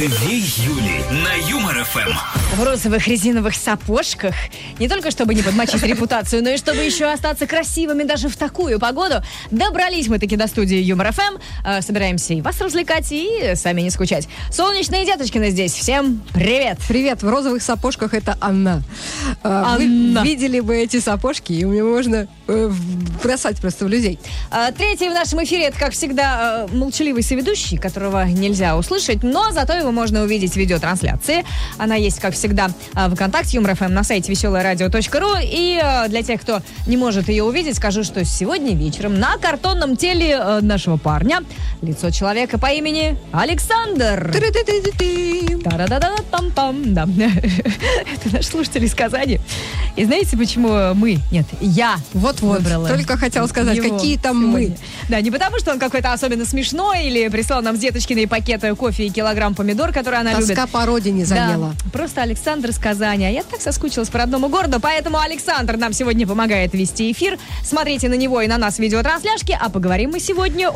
Юли на Юмор ФМ. В розовых резиновых сапожках. Не только чтобы не подмочить репутацию, но и чтобы еще остаться красивыми даже в такую погоду. Добрались мы таки до студии Юмор ФМ. Собираемся и вас развлекать, и сами не скучать. Солнечные Деточкины здесь. Всем привет. Привет. В розовых сапожках это Анна. Вы видели бы эти сапожки, и мне можно бросать просто в людей. Третий в нашем эфире, это, как всегда, молчаливый соведущий, которого нельзя услышать, но зато его можно увидеть в видеотрансляции. Она есть, как всегда, в ВКонтакте, Юмор ФМ, на сайте веселорадио.ру. И для тех, кто не может ее увидеть, скажу, что сегодня вечером на картонном теле нашего парня лицо человека по имени Александр. Та-да-да-да-пам-пам. Да. Это наш слушатель из Казани. И знаете, почему я выбрала? Только хотела сказать, какие там мы. Да, не потому, что он какой-то особенно смешной или прислал нам с Деточкиной пакеты кофе и килограмм помидор, которые она любит. Тоска по родине заела. Да, просто Александр из Казани. А я так соскучилась по родному городу, поэтому Александр нам сегодня помогает вести эфир. Смотрите на него и на нас в видеотрансляшке, а поговорим мы сегодня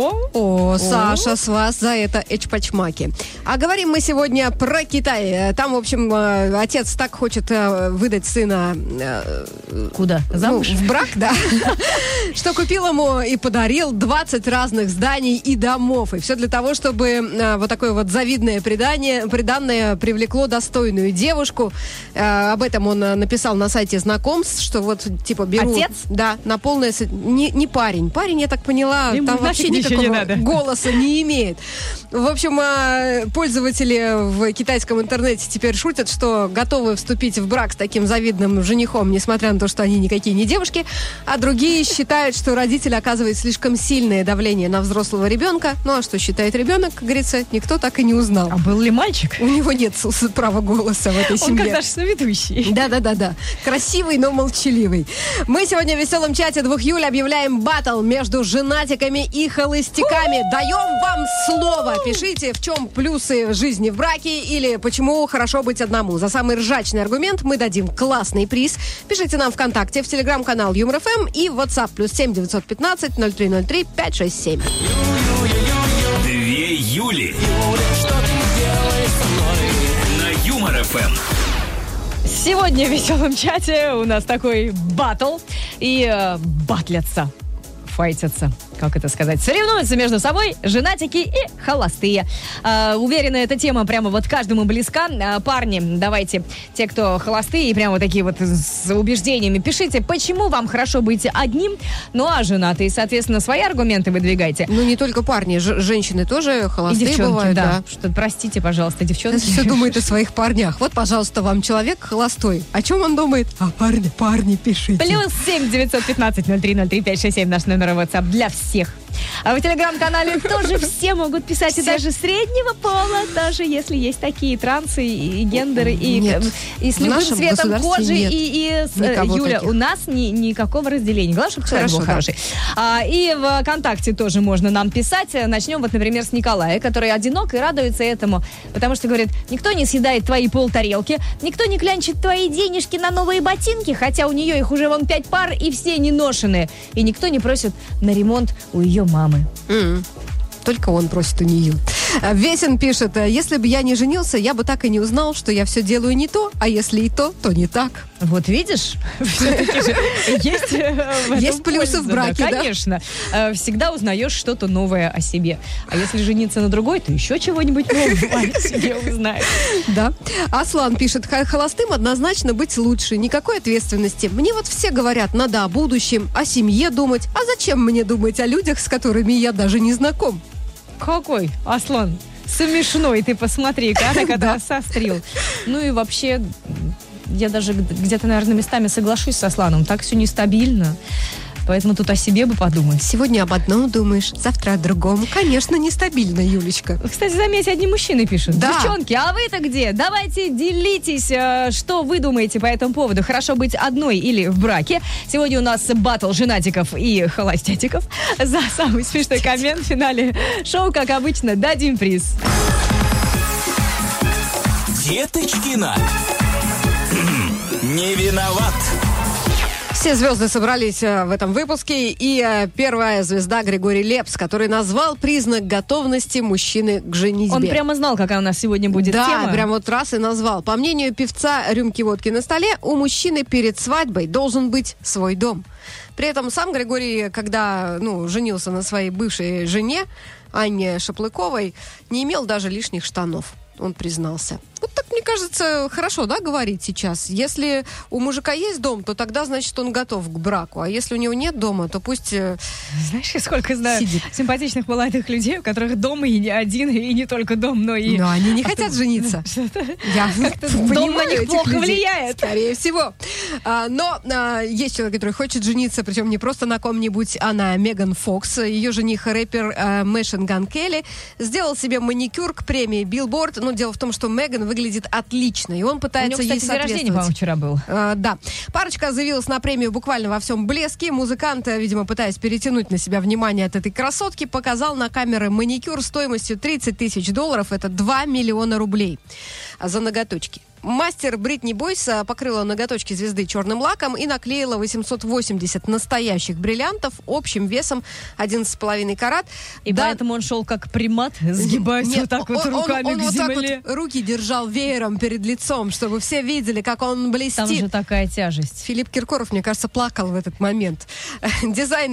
Саша, с вас за это эчпачмаки. А говорим мы сегодня про Китай. Там, в общем, отец так хочет выдать сына... Куда? Замуж? В брак, да. Что купил ему и подарил 20 разных зданий и домов. И все для того, чтобы вот такое вот завидное приданное привлекло достойную девушку. Об этом он написал на сайте знакомств, что вот типа беру... Отец? Да, на полное... Не парень. Парень, я так поняла, ему там вообще никакого голоса не имеет. В общем, пользователи в китайском интернете теперь шутят, что готовы вступить в брак с таким завидным женихом, несмотря на то, что они никакие не девушки, а другие считают, что родитель оказывает слишком сильное давление на взрослого ребенка. Ну а что считает ребенок, как говорится, никто так и не узнал. А был ли мальчик? У него нет права голоса в этой семье. Он как наш соведущий. Да. Красивый, но молчаливый. Мы сегодня в веселом чате 2 июля объявляем баттл между женатиками и холостяками. Даем вам слово. Пишите, в чем плюсы жизни в браке или почему хорошо быть одному. За самый ржачный аргумент мы дадим классный приз. Пишите нам ВКонтакте, в телеграм-канал Юмор ФМ и в WhatsApp +7 915 0303 567. 2 Юли на Юмор ФМ. Сегодня в веселом чате у нас такой баттл. И батлятся, файтятся, как это сказать, соревнуются между собой женатики и холостые. Уверена, эта тема прямо вот каждому близка. Парни, давайте, те, кто холостые и прямо вот такие вот с убеждениями, пишите, почему вам хорошо быть одним, ну а женатые, соответственно, свои аргументы выдвигайте. Ну, не только парни, женщины тоже холостые и девчонки, бывают. Да. Что, простите, пожалуйста, девчонки. Все думает о своих парнях. Вот, пожалуйста, вам человек холостой. О чем он думает? А парни, пишите. +7 915 0303 567 наш номер WhatsApp для всех. А в телеграм-канале тоже все могут писать, и даже среднего пола, даже если есть такие трансы и гендеры, и с любым цветом кожи, и Юля, таких. У нас никакого разделения. Главное, чтобы человек был хороший. И в ВКонтакте тоже можно нам писать. Начнем вот, например, с Николая, который одинок и радуется этому, потому что, говорит, никто не съедает твои полтарелки, никто не клянчит твои денежки на новые ботинки, хотя у нее их уже вон 5 пар, и все не ношеные, и никто не просит на ремонт у ее мамы. Только он просит у нее. Весен пишет, если бы я не женился, я бы так и не узнал, что я все делаю не то, а если и то не так. Вот видишь, все-таки же есть плюсы в браке, да? Конечно. Всегда узнаешь что-то новое о себе. А если жениться на другой, то еще чего-нибудь нового о себе узнаешь. Да. Аслан пишет, холостым однозначно быть лучше, никакой ответственности. Мне вот все говорят, надо о будущем, о семье думать. А зачем мне думать о людях, с которыми я даже не знаком? Какой, Аслан, смешной, ты посмотри, как это сострил. Ну и вообще, я даже где-то, наверное, местами соглашусь с Асланом. Так все нестабильно. Поэтому тут о себе бы подумать. Сегодня об одном думаешь, завтра о другом. Конечно, нестабильно, Юлечка. Кстати, заметьте, одни мужчины пишут. Да. Девчонки, а вы-то где? Давайте делитесь, что вы думаете по этому поводу. Хорошо быть одной или в браке. Сегодня у нас баттл женатиков и холостятиков. За самый смешной коммент в финале шоу, как обычно, дадим приз. Деточкина. Не виноват. Все звезды собрались в этом выпуске, и первая звезда Григорий Лепс, который назвал признак готовности мужчины к женитьбе. Он прямо знал, какая у нас сегодня будет тема. Да, прям вот раз и назвал. По мнению певца «Рюмки водки на столе», у мужчины перед свадьбой должен быть свой дом. При этом сам Григорий, когда женился на своей бывшей жене, Анне Шаплыковой, не имел даже лишних штанов. Он признался. Вот так, мне кажется, хорошо, да, говорить сейчас. Если у мужика есть дом, то тогда, значит, он готов к браку. А если у него нет дома, то пусть Знаешь, я сколько знаю сидит. симпатичных молодых людей, у которых дом и не один, и не только дом, но и... Но они не хотят жениться. Я Дом на них плохо влияет. Скорее всего. Но есть человек, который хочет жениться, причем не просто на ком-нибудь, а на Меган Фокс. Ее жених, рэпер Мэшин Ган Келли, сделал себе маникюр к премии Billboard. Но дело в том, что Меган выглядит отлично, и он пытается ей день рождения, соответствовать. по-моему, вчера был. Да. Парочка заявилась на премию буквально во всем блеске. Музыкант, видимо, пытаясь перетянуть на себя внимание от этой красотки, показал на камеры маникюр стоимостью $30 тысяч. Это 2 миллиона рублей за ноготочки. Мастер Бритни Бойс покрыла ноготочки звезды черным лаком и наклеила 880 настоящих бриллиантов общим весом 11,5 карат. И поэтому он шел как примат, сгибаясь вот так вот руками он к вот так земле. вот руки держал веером перед лицом, чтобы все видели, как он блестит. Там же такая тяжесть. Филипп Киркоров, мне кажется, плакал в этот момент. Дизайн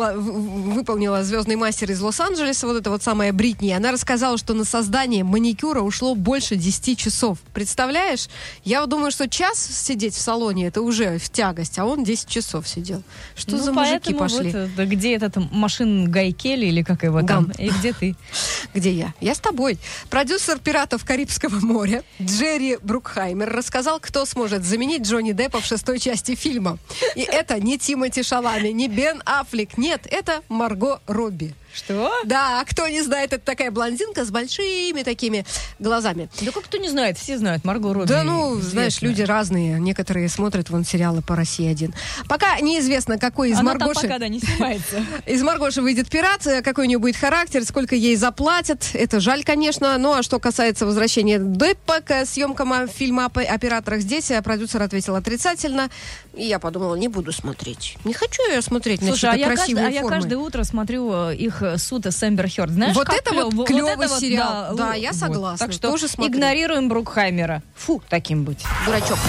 выполнила звездный мастер из Лос-Анджелеса, вот эта вот самая Бритни. Она рассказала, что на создание маникюра ушло больше 10 часов. Представляешь? Я вот думаю, что час сидеть в салоне, это уже в тягость, а он 10 часов сидел. Что за мужики пошли? Вот, где этот Машин Гай Келли, или как его там? И где ты? Где я? Я с тобой. Продюсер «Пиратов Карибского моря» Джерри Брукхаймер рассказал, кто сможет заменить Джонни Деппа в 6-й части фильма. И это не Тимоти Шаламе, не Бен Аффлек. Нет, это Марго Робби. Что? Да, кто не знает, это такая блондинка с большими такими глазами. Да как кто не знает? Все знают. Марго Робби. Да, известная. знаешь, люди разные. Некоторые смотрят вон сериалы по России-1. Пока неизвестно, какой из Она Маргоши... там пока, не снимается. Из Маргоши выйдет пират, какой у нее будет характер, сколько ей заплатят. Это жаль, конечно. Ну, а что касается возвращения Деппа к съемкам фильма о пираторах здесь, продюсер ответил отрицательно. И я подумала, не буду смотреть. Не хочу я смотреть на Слушай, чьи-то красивые я формы. каждое утро смотрю их суд с Эмбер Хёрд. Знаешь, Вот как это вот клевый сериал. Да, я вот. согласна. Так что тоже смотрю. игнорируем Брукхаймера. Фу, таким быть. Дурачок.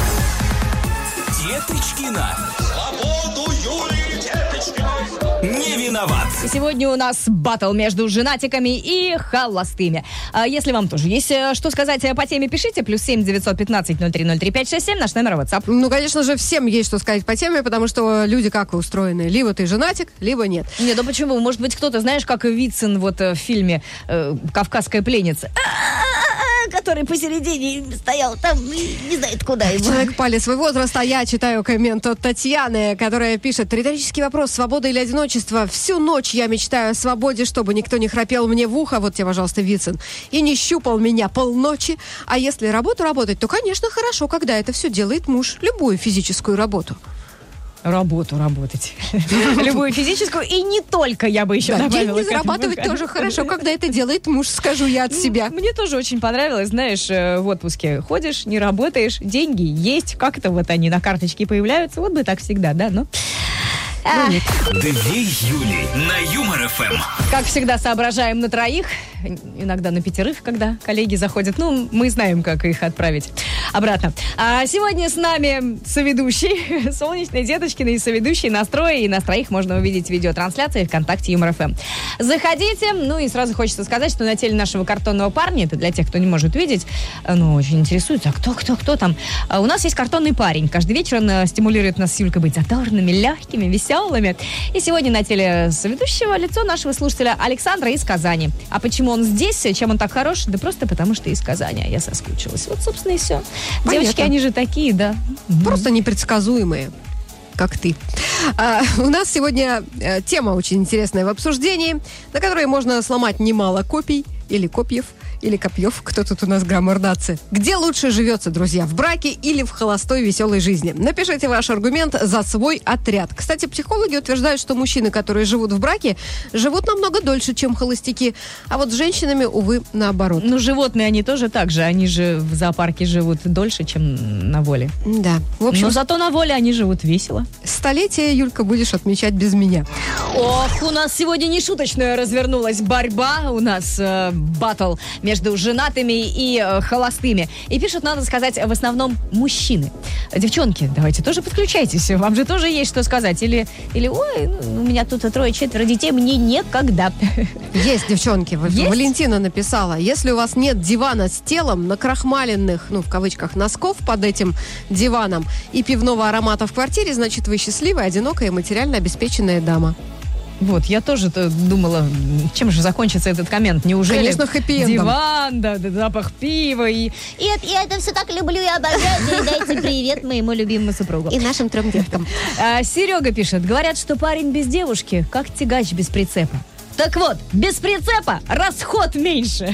Деточкина. Свободу Юлии Деточкиной. Не виноват. И сегодня у нас баттл между женатиками и холостыми. Если вам тоже есть что сказать по теме, пишите. +7 915 0303 567 наш номер WhatsApp. Ну, конечно же, всем есть что сказать по теме, потому что люди как устроены. Либо ты женатик, либо нет. Нет, да почему? Может быть, кто-то, знаешь, как Вицин вот в фильме «Кавказская пленница», который посередине стоял там и не знает, куда его. Человек пали свой возраст, а я читаю коммент от Татьяны, которая пишет: риторический вопрос: свобода или одиночество? Всю ночь я мечтаю о свободе, чтобы никто не храпел мне в ухо, вот тебе, пожалуйста, Вицин, и не щупал меня полночи. А если работать, то, конечно, хорошо, когда это все делает муж. Любую физическую работу. Работать. Любую физическую, и не только, я бы еще добавила. Деньги зарабатывать тоже хорошо, когда это делает муж, скажу я от себя. Мне тоже очень понравилось, знаешь, в отпуске ходишь, не работаешь, деньги есть, как-то вот они на карточке появляются, вот бы так всегда, да, но... Две Юли на Юмор ФМ. Как всегда, соображаем на троих, иногда на 5, когда коллеги заходят. Ну, мы знаем, как их отправить обратно. А сегодня с нами соведущий Солнечной Деточкиной и соведущий Настроя. И нас троих можно увидеть в видеотрансляции ВКонтакте Юмор ФМ. Заходите. Ну и сразу хочется сказать, что на теле нашего картонного парня, это для тех, кто не может видеть, ну, очень интересуется, а кто там? У нас есть картонный парень. Каждый вечер он стимулирует нас с Юлькой быть задорными, легкими, веселыми. И сегодня на теле соведущего лицо нашего слушателя Александра из Казани. А почему он здесь, чем он так хорош? Да просто потому, что из Казани, а я соскучилась. Вот, собственно, и все. Понятно. Девочки, они же такие, да. Просто непредсказуемые, как ты. У нас сегодня тема очень интересная в обсуждении, на которой можно сломать немало копий или копьев. Или Копьев, кто тут у нас граммар нации. Где лучше живется, друзья, в браке или в холостой веселой жизни? Напишите ваш аргумент за свой отряд. Кстати, психологи утверждают, что мужчины, которые живут в браке, живут намного дольше, чем холостяки. А вот с женщинами, увы, наоборот. Ну, животные, они тоже так же. Они же в зоопарке живут дольше, чем на воле. Да. В общем, но зато на воле они живут весело. Столетие, Юлька, будешь отмечать без меня. Ох, у нас сегодня нешуточная развернулась борьба. У нас баттл между женатыми и холостыми. И пишут, надо сказать, в основном мужчины. Девчонки, давайте тоже подключайтесь. Вам же тоже есть что сказать. Или ой, у меня тут 3-4 детей, мне некогда. Есть, девчонки. Есть? Валентина написала, если у вас нет дивана с телом, накрахмаленных, ну, в кавычках, носков под этим диваном и пивного аромата в квартире, значит, вы счастливая, одинокая и материально обеспеченная дама. Вот, я тоже думала, чем же закончится этот коммент. Неужели Конечно, хэппи-эндом. Диван, да, запах пива и... Я это все так люблю и обожаю. Передайте привет моему любимому супругу. И нашим 3 деткам. Серега пишет, говорят, что парень без девушки, как тягач без прицепа. Так вот, без прицепа расход меньше.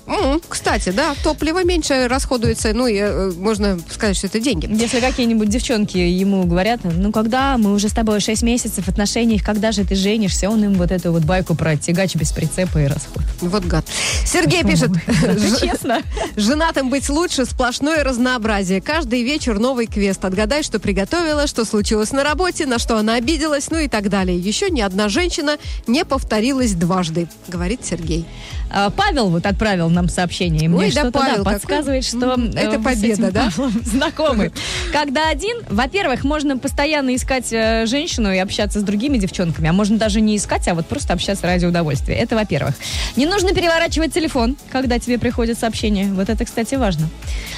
Кстати, да, топливо меньше расходуется, ну, и можно сказать, что это деньги. Если какие-нибудь девчонки ему говорят, ну, когда мы уже с тобой 6 месяцев в отношениях, когда же ты женишься, он им вот эту вот байку про тягач без прицепа и расход. Вот гад. Сергей пишет, Честно. женатым быть лучше, сплошное разнообразие. Каждый вечер новый квест. Отгадай, что приготовила, что случилось на работе, на что она обиделась, ну и так далее. Еще ни одна женщина не повторилась дважды, говорит Сергей. Павел вот отправил нам сообщение. И мне Ой, да, что-то Павел, подсказывает, что это вы победа, с этим да? Павлом знакомы. Когда один, во-первых, можно постоянно искать женщину и общаться с другими девчонками, а можно даже не искать, а вот просто общаться ради удовольствия. Это во-первых. Не нужно переворачивать телефон, когда тебе приходят сообщения. Вот это, кстати, важно.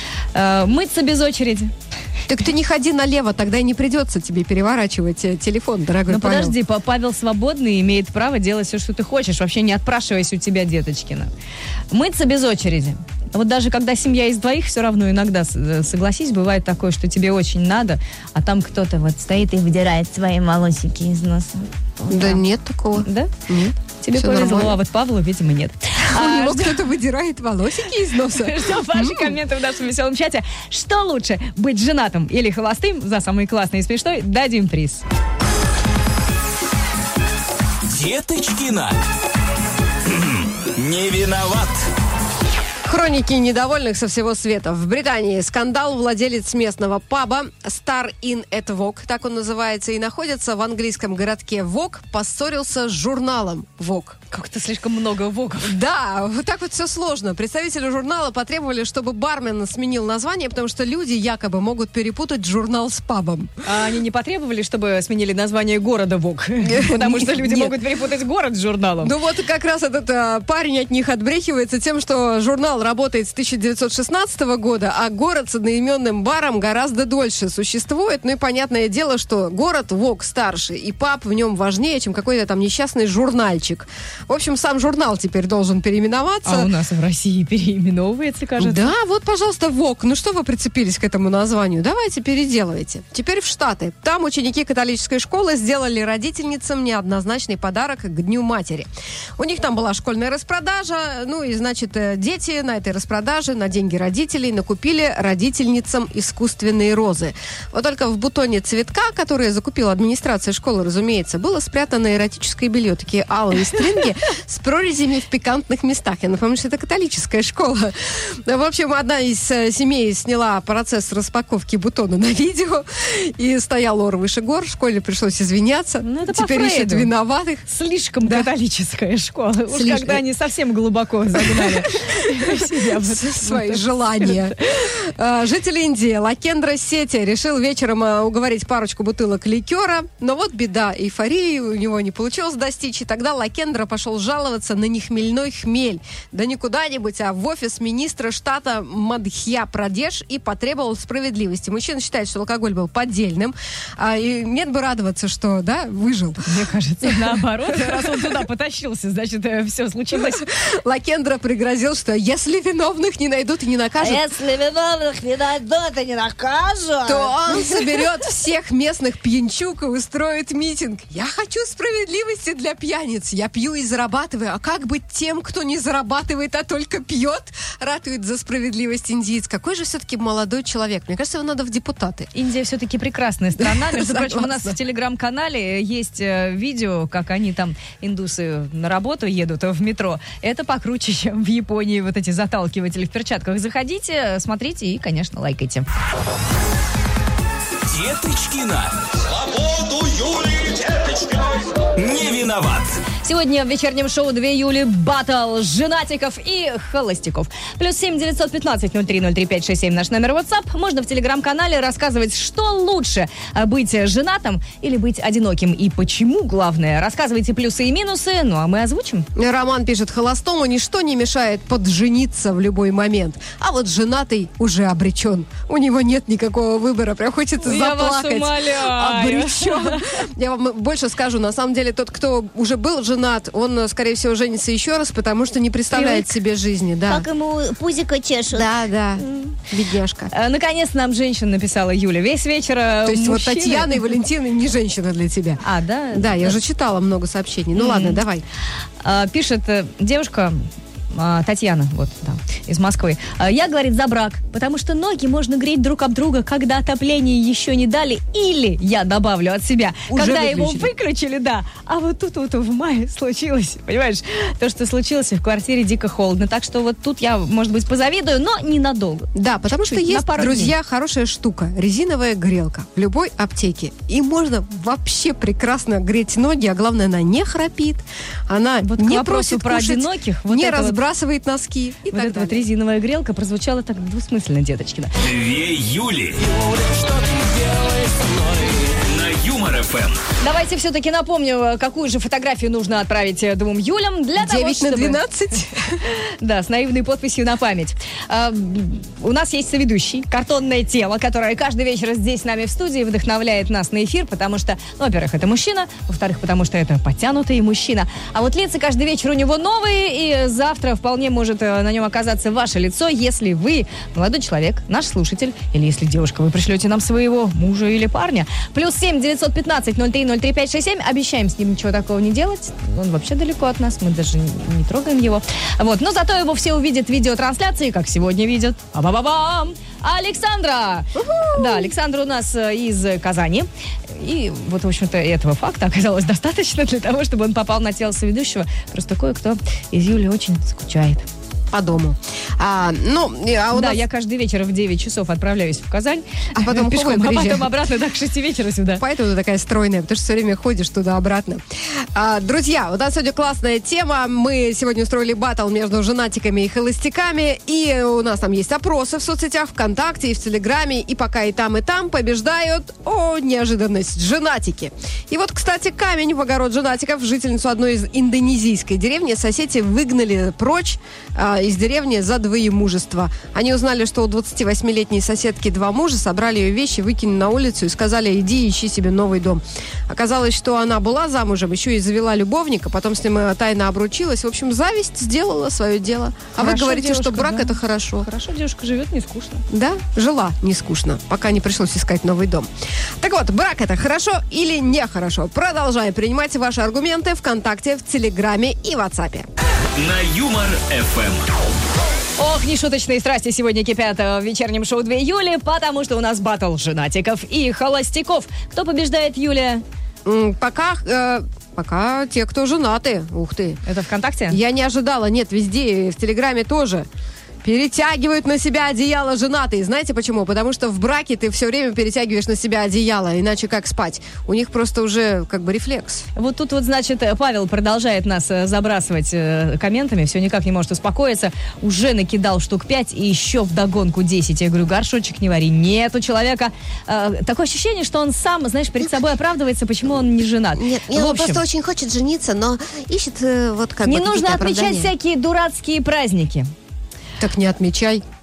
Мыться без очереди. Так ты не ходи налево, тогда и не придется тебе переворачивать телефон, дорогой Ну Павел. подожди, Павел свободный, имеет право делать все, что ты хочешь. Вообще не отпрашивайся у тебя, деточкина. Мыться без очереди. Вот даже когда семья из двоих, все равно иногда, согласись, бывает такое, что тебе очень надо, а там кто-то вот стоит и выдирает свои волосики из носа. Да нет такого. Да? Нет. Тебе Всё повезло, нормально. а вот Павлу, видимо, нет. У него кто-то выдирает волосики из носа. Ждем ваши комменты в нашем веселом чате. Что лучше, быть женатым или холостым? За самый классный и смешной дадим приз. Деточкина. Не виноват. Хроники недовольных со всего света. В Британии скандал. Владелец местного паба Star Inn at Vogue, так он называется, и находится в английском городке Vogue, поссорился с журналом Vogue. Как-то слишком много вогов. Да, вот так вот все сложно. Представители журнала потребовали, чтобы бармен сменил название, потому что люди якобы могут перепутать журнал с пабом. А они не потребовали, чтобы сменили название города Вог? Потому что люди Нет. могут перепутать город с журналом. Ну вот как раз этот парень от них отбрехивается тем, что журнал работает с 1916 года, а город с одноименным баром гораздо дольше существует. Ну и понятное дело, что город Вог старше, и паб в нем важнее, чем какой-то там несчастный журнальчик. В общем, сам журнал теперь должен переименоваться. А у нас в России переименовывается, кажется. Да, вот, пожалуйста, Вог. Ну что вы прицепились к этому названию? Давайте переделывайте. Теперь в Штаты. Там ученики католической школы сделали родительницам неоднозначный подарок к Дню матери. У них там была школьная распродажа, ну и, значит, дети на этой распродаже на деньги родителей накупили родительницам искусственные розы. Вот только в бутоне цветка, который закупила администрация школы, разумеется, было спрятано эротическое белье, такие алые стринги с прорезями в пикантных местах. Я напомню, что это католическая школа. В общем, одна из семей сняла процесс распаковки бутона на видео, и стоял ор выше гор. В школе пришлось извиняться. Ну, это по Теперь ищут Фрейду. виноватых. Слишком католическая школа. Уж Слишком. когда они совсем глубоко загнали себя в Свои желания. Житель Индии Лакендра Сети решил вечером уговорить парочку бутылок ликера, но вот беда, эйфории у него не получилось достичь, и тогда Лакендра пошел жаловаться на нехмельной хмель. Да не куда-нибудь, а в офис министра штата Мадхья-Прадеш и потребовал справедливости. Мужчина считает, что алкоголь был поддельным, и нет бы радоваться, что, да, выжил. Мне кажется, наоборот. Раз он туда потащился, значит, все случилось. Лакендра пригрозил, что если виновных не найдут и не накажут, Если виновных бездомных, видать, это не накажут. То он соберет всех местных пьянчук и устроит митинг. Я хочу справедливости для пьяниц. Я пью и зарабатываю. А как быть тем, кто не зарабатывает, а только пьет? Ратует за справедливость индиец. Какой же все-таки молодой человек. Мне кажется, его надо в депутаты. Индия все-таки прекрасная страна. Между прочим, у нас в телеграм-канале есть видео, как они там, индусы, на работу едут в метро. Это покруче, чем в Японии вот эти заталкиватели в перчатках. Заходите, смотрите и, конечно, лайкайте. Деточкина. Свободу Юлии Деточкиной. Не виноват. Сегодня в вечернем шоу 2 Юли баттл женатиков и холостяков. +7 915 03 03 567 наш номер WhatsApp. Можно в телеграм-канале рассказывать, что лучше, быть женатым или быть одиноким. И почему, главное. Рассказывайте плюсы и минусы, ну а мы озвучим. Роман пишет: холостому ничто не мешает поджениться в любой момент. А вот женатый уже обречен. У него нет никакого выбора. Прям хочется Я вас заплакать. умоляю. Обречен. Я вам больше скажу. На самом деле, тот, кто уже был женат, он, скорее всего, женится еще раз, потому что не представляет себе жизни. Да. Как ему пузико чешут. Да. Бедняжка. Наконец нам женщина написала Юля. Весь вечер То есть вот мужчины- Татьяна и Валентина не женщина для тебя. А, да? Да, я же читала много сообщений. Ну ладно, давай. Пишет девушка Татьяна, вот, да, из Москвы. Я, говорит, за брак, потому что ноги можно греть друг об друга, когда отопление еще не дали, или, я добавлю от себя, Уже когда его выключили. выключили, да. А вот тут вот в мае случилось, понимаешь, то, что случилось, и в квартире дико холодно. Так что вот тут я, может быть, позавидую, но ненадолго. Да, потому что Чуть-чуть, есть, на пару друзья, хорошая штука. Резиновая грелка в любой аптеке. И можно вообще прекрасно греть ноги, а главное, она не храпит, она Вот не к вопросу просит про кушать, одиноких, вот не это вот- разбрасывает носки и Вот так эта вот далее. резиновая грелка прозвучала так двусмысленно, деточкина. 2 Юли. На Юмор ФМ. Давайте все-таки напомню, какую же фотографию нужно отправить 2 Юлям для того, 9 на чтобы... 12? Да, с наивной подписью на память. У нас есть соведущий, картонное тело, которое каждый вечер здесь с нами в студии вдохновляет нас на эфир, потому что, ну, во-первых, это мужчина, во-вторых, потому что это подтянутый мужчина. А вот лица каждый вечер у него новые, и завтра вполне может на нем оказаться ваше лицо, если вы, молодой человек, наш слушатель, или если девушка, вы пришлете нам своего мужа или парня. +7 915 03 03 567. Обещаем с ним ничего такого не делать. Он вообще далеко от нас, мы даже не трогаем его. Вот, но зато его все увидят в видеотрансляции, как сегодня видят. Ба-ба-ба-бам! Александра! Да, Александра у нас из Казани. И вот, в общем-то, этого факта оказалось достаточно для того, чтобы он попал на тело соведущего. Просто кое-кто из Юли очень скучает. По дому. У Да, нас... я каждый вечер в 9 часов отправляюсь в Казань. А потом пешком, а приезжаю. потом обратно до 6 вечера сюда. Поэтому ты такая стройная, потому что все время ходишь туда-обратно. Друзья, у нас сегодня классная тема. Мы сегодня устроили баттл между женатиками и холостяками. И у нас там есть опросы в соцсетях, ВКонтакте и в Телеграме. И пока и там побеждают, неожиданность, женатики. И вот, кстати, камень в огород женатиков. Жительницу одной из индонезийской деревни соседи выгнали прочь из деревни за двоемужество. Они узнали, что у 28-летней соседки 2 мужа, собрали ее вещи, выкинули на улицу и сказали: иди ищи себе новый дом. Оказалось, что она была замужем, еще и завела любовника, потом с ним тайно обручилась. В общем, зависть сделала свое дело. А вы Хорошо, говорите, девушка, что брак да. это хорошо. Хорошо, девушка живет, не скучно. Да, жила не скучно, пока не пришлось искать новый дом. Так вот, брак это хорошо или нехорошо? Продолжаем принимать ваши аргументы ВКонтакте, в Телеграме и WhatsApp. На Юмор ФМ. Ох, нешуточные страсти сегодня кипят в вечернем шоу 2 Юли, потому что у нас баттл женатиков и холостяков. Кто побеждает, Юлия? Пока те, кто женаты. Ух ты. Это ВКонтакте? Я не ожидала. Нет, везде, в Телеграме тоже. Перетягивают на себя одеяло женатые. Знаете почему? Потому что в браке ты все время перетягиваешь на себя одеяло, иначе как спать? У них просто уже как бы рефлекс. Вот тут вот, значит, Павел продолжает нас забрасывать комментами, все никак не может успокоиться. Уже накидал штук 5 и еще вдогонку 10. Я говорю, горшочек не вари. Нет у человека такое ощущение, что он сам, знаешь, перед собой оправдывается, почему он не женат. Нет, В он общем, просто очень хочет жениться, но ищет вот как не бы нужно какие-то отмечать оправдания. всякие дурацкие праздники. Так не отмечай.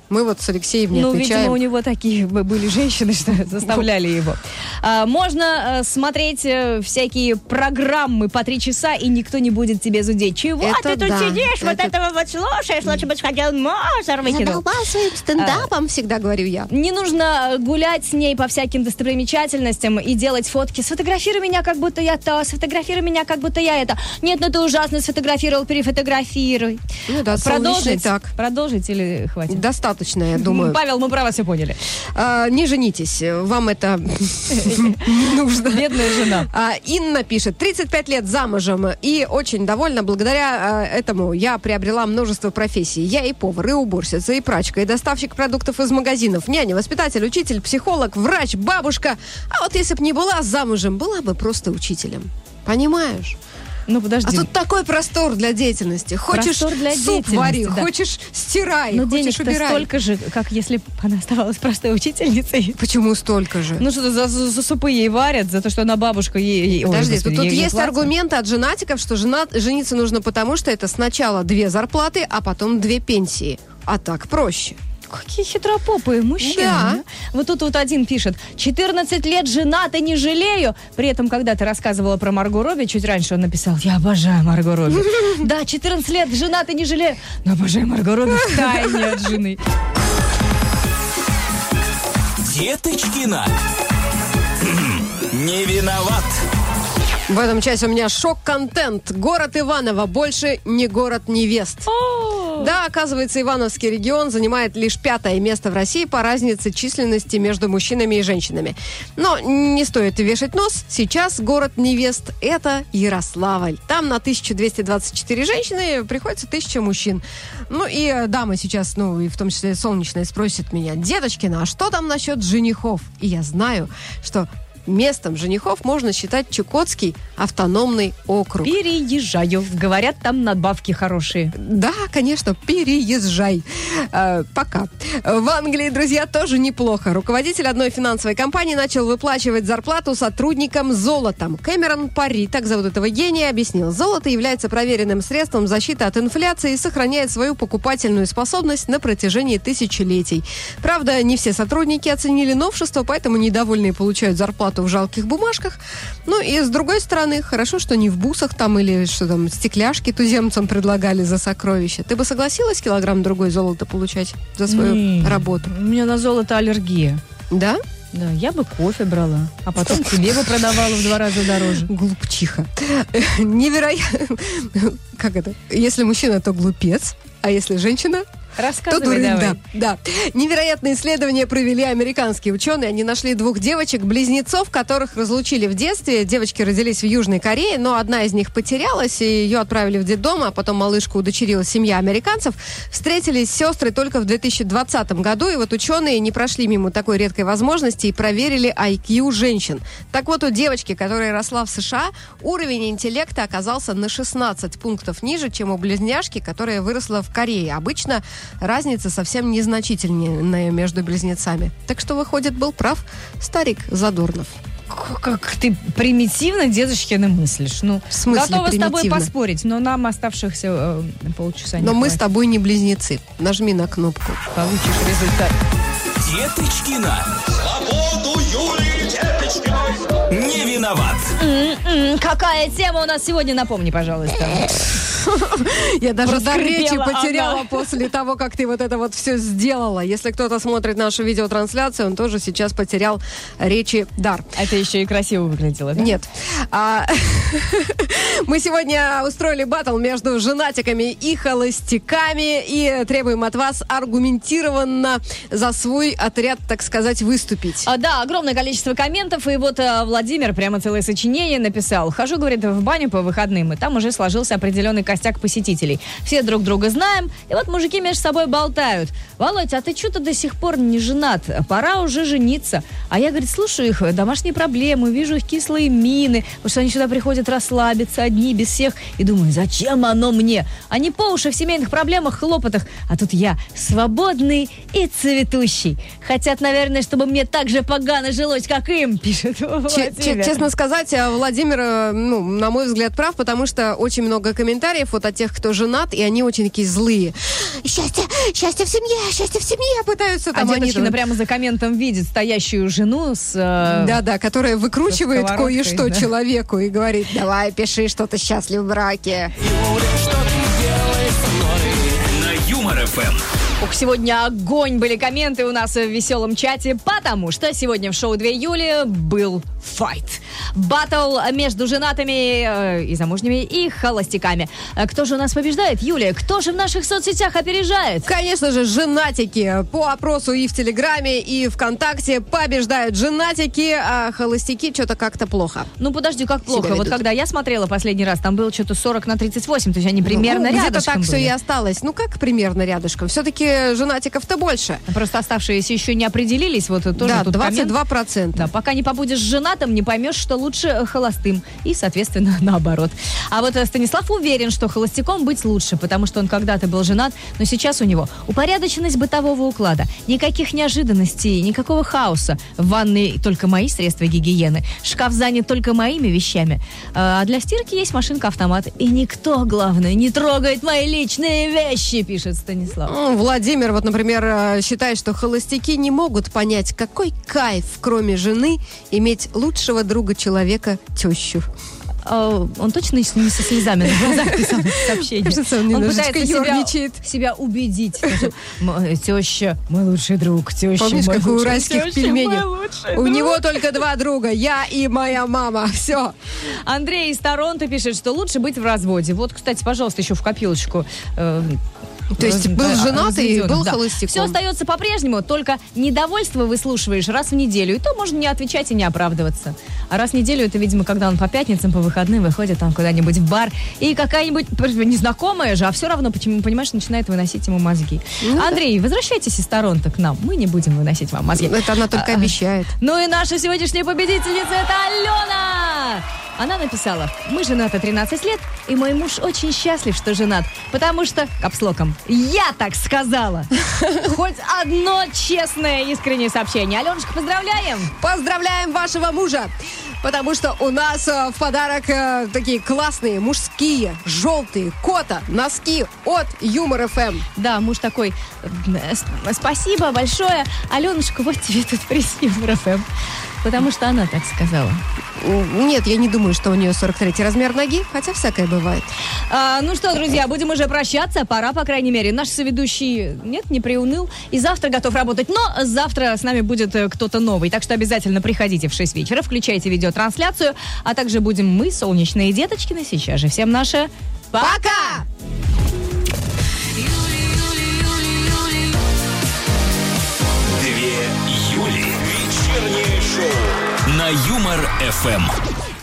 Мы вот с Алексеем не отвечаем. Видимо, у него такие были женщины, что заставляли его. Можно смотреть всякие программы по 3 часа, и никто не будет тебе зудеть. Чего ты тут сидишь, вот этого вот слушаешь, лучше бы сходил Мозар выкинул. Задолбал своим стендапом, всегда говорю я. Не нужно гулять с ней по всяким достопримечательностям и делать фотки. Сфотографируй меня, как будто я то, сфотографируй меня, как будто я это. Нет, ну ты ужасно сфотографировал, перефотографируй. Ну да, продолжить так. Продолжить или хватит? Достаточно, я думаю. Павел, мы про вас все поняли. Не женитесь, вам это не нужно. Бедная жена. Инна пишет, 35 лет замужем и очень довольна. Благодаря этому я приобрела множество профессий. Я и повар, и уборщица, и прачка, и доставщик продуктов из магазинов, няня, воспитатель, учитель, психолог, врач, бабушка. А вот если бы не была замужем, была бы просто учителем. Понимаешь? Ну, подожди. А тут такой простор для деятельности. Хочешь суп вари, да. Хочешь стирай, но хочешь денег-то убирай. Столько же, как если бы она оставалась простой учительницей. Почему столько же? Ну что за супы ей варят, за то, что она бабушка ей... Подожди, Господи, тут ей есть платят. аргументы от женатиков, что жениться нужно потому, что это сначала 2 зарплаты, а потом 2 пенсии. А так проще. Какие хитропопые мужчины. Да. Вот тут вот один пишет: 14 лет женат и не жалею. При этом, когда ты рассказывала про Марго Робби, чуть раньше он написал: я обожаю Марго Робби. Да, 14 лет женат и не жалею. Но обожаю Марго Робби втайне от жены. Деточкина. Не виноват. В этом часе у меня шок-контент. Город Иваново больше не город невест. Да, оказывается, Ивановский регион занимает лишь 5-е место в России по разнице численности между мужчинами и женщинами. Но не стоит вешать нос. Сейчас город невест – это Ярославль. Там на 1224 женщины приходится 1000 мужчин. Ну и дамы сейчас, ну и в том числе солнечные, спросят меня: Деточкина, а что там насчет женихов? И я знаю, что местом женихов можно считать Чукотский автономный округ. Переезжаю. Говорят, там надбавки хорошие. Да, конечно, переезжай. Пока. В Англии, друзья, тоже неплохо. Руководитель одной финансовой компании начал выплачивать зарплату сотрудникам золотом. Кэмерон Парри, так зовут этого гения, объяснил: золото является проверенным средством защиты от инфляции и сохраняет свою покупательную способность на протяжении тысячелетий. Правда, не все сотрудники оценили новшество, поэтому недовольные получают зарплату в жалких бумажках. Ну и с другой стороны, хорошо, что не в бусах там или что там, стекляшки туземцам предлагали за сокровища. Ты бы согласилась килограмм другой золота получать за свою работу? У меня на золото аллергия. Да? Да, я бы кофе брала, а потом тебе бы продавала в 2 раза дороже. Глупчиха. Невероятно. Как это? Если мужчина, то глупец, а если женщина, Рассказывай давай. Да. Невероятные исследования провели американские ученые. Они нашли 2 девочек-близнецов, которых разлучили в детстве. Девочки родились в Южной Корее, но одна из них потерялась, и ее отправили в детдом, а потом малышку удочерила семья американцев. Встретились сестры только в 2020 году, и вот ученые не прошли мимо такой редкой возможности и проверили IQ женщин. Так вот, у девочки, которая росла в США, уровень интеллекта оказался на 16 пунктов ниже, чем у близняшки, которая выросла в Корее. Обычно разница совсем незначительная между близнецами. Так что, выходит, был прав старик Задорнов. Как ты примитивно, дедушкина, мыслишь. Ну, в смысле готова примитивно? с тобой поспорить, но нам оставшихся полчаса не Но мы хватит. с тобой не близнецы. Нажми на кнопку. Получишь результат. Деточкина. Свободу Юлии Деточкиной. Не виноват. Какая тема у нас сегодня, напомни, пожалуйста. Я даже дар речи Проскрипела потеряла она. после того, как ты вот это вот все сделала. Если кто-то смотрит нашу видеотрансляцию, он тоже сейчас потерял речи дар. Это еще и красиво выглядело, да? Нет. Мы сегодня устроили баттл между женатиками и холостяками и требуем от вас аргументированно за свой отряд, так сказать, выступить. Да, огромное количество комментов, и вот Владимир прямо целое сочинение написал. Хожу, говорит, в баню по выходным, и там уже сложился определенный костяк посетителей. Все друг друга знаем, и вот мужики между собой болтают. Володь, а ты что-то до сих пор не женат? Пора уже жениться. А я, говорит, слушаю их домашние проблемы, вижу их кислые мины, потому что они сюда приходят расслабиться одни, без всех, и думаю, зачем оно мне? Они по уши в семейных проблемах, хлопотах, а тут я свободный и цветущий. Хотят, наверное, чтобы мне так же погано жилось, как им, пишет Владимир. Честно сказать, Владимир, на мой взгляд, прав, потому что очень много комментариев вот от тех, кто кто женат, и они очень такие злые. Счастье в семье пытаются там. Деточкина прямо за комментом видит стоящую жену с... Да-да, которая выкручивает кое-что да. человеку и говорит: давай, пиши, что ты счастлив в браке. На Юмор-ФМ. Ух, сегодня огонь были комменты у нас в веселом чате, потому что сегодня в шоу 2 июля был файт. Баттл между женатыми и замужними и холостяками. Кто же у нас побеждает, Юлия? Кто же в наших соцсетях опережает? Конечно же, женатики. По опросу и в Телеграме, и ВКонтакте побеждают женатики, а холостяки что-то как-то плохо. Ну, подожди, как плохо? Вот когда я смотрела последний раз, там было что-то 40-38, то есть они примерно рядышком где-то так были. все и осталось. Ну, как примерно рядышком? Все-таки женатиков-то больше. Просто оставшиеся еще не определились. Вот тоже Да, тут 22%. Да, пока не побудешь женатым, не поймешь, что лучше холостым. И, соответственно, наоборот. А вот Станислав уверен, что холостяком быть лучше, потому что он когда-то был женат, но сейчас у него упорядоченность бытового уклада. Никаких неожиданностей, никакого хаоса. В ванной только мои средства гигиены. Шкаф занят только моими вещами. А для стирки есть машинка-автомат. И никто, главное, не трогает мои личные вещи, пишет Станислав. Владимир, вот, например, считает, что холостяки не могут понять, какой кайф, кроме жены, иметь лучшего друга человека, тещу. Он точно не со слезами на глазах писал сообщение. Кажется, он немножечко ерничает. себя убедить. Теща, мой лучший друг. Теща, Помнишь, мой как у лучший, уральских теща, пельменей? мой лучший У друг. него только 2 друга, я и моя мама. Все. Андрей из Торонто пишет, что лучше быть в разводе. Вот, кстати, пожалуйста, еще в копилочку. То есть был женатый и был холостяком. Все остается по-прежнему, только недовольство выслушиваешь раз в неделю. И то можно не отвечать и не оправдываться. А раз в неделю это, видимо, когда он по пятницам, по выходным выходит там куда-нибудь в бар. И какая-нибудь незнакомая же, а все равно, почему, понимаешь, начинает выносить ему мозги. Андрей, возвращайтесь из Торонто к нам. Мы не будем выносить вам мозги. Это она только обещает. Ну и наша сегодняшняя победительница — это Алена! Она написала: мы женаты 13 лет, и мой муж очень счастлив, что женат, потому что, капслоком, я так сказала. Хоть одно честное, искреннее сообщение. Аленушка, поздравляем! Поздравляем вашего мужа! Потому что у нас в подарок такие классные мужские желтые кота носки от Юмор-ФМ. Да, муж такой: спасибо большое, Аленушка, вот тебе тут приз Юмор-ФМ. Потому что она так сказала. Нет, я не думаю, что у нее 43-й размер ноги, хотя всякое бывает. Ну что, друзья, будем уже прощаться. Пора, по крайней мере. Наш соведущий, не приуныл. И завтра готов работать. Но завтра с нами будет кто-то новый. Так что обязательно приходите в 6 вечера, включайте видеотрансляцию. А также будем мы, солнечные деточкины. Сейчас же всем наше пока! Две Юли. Вечернее шоу на Юмор-ФМ.